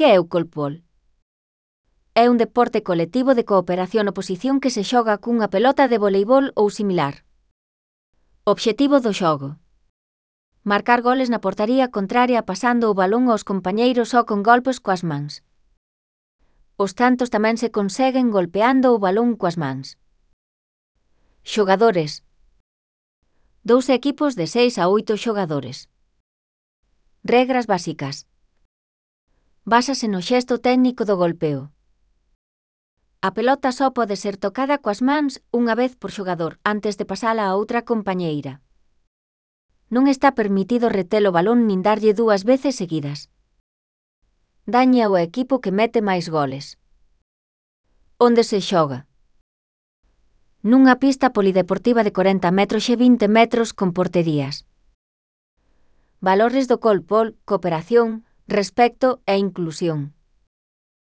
Que é o colpol? É un deporte colectivo de cooperación-oposición que se xoga cunha pelota de voleibol ou similar. Obxectivo do xogo: marcar goles na portaría contraria pasando o balón aos compañeiros só con golpes coas mans. Os tantos tamén se conseguen golpeando o balón coas mans. Xogadores: 2 equipos de 6 a 8 xogadores. Regras básicas: básase no xesto técnico do golpeo. A pelota só pode ser tocada coas mans unha vez por xogador antes de pasala a outra compañeira. Non está permitido reter o balón nin darlle 2 veces seguidas. Daña ao equipo que mete máis goles. Onde se xoga? Nunha pista polideportiva de 40 metros e 20 metros con porterías. Valores do colpol: cooperación, respecto e inclusión.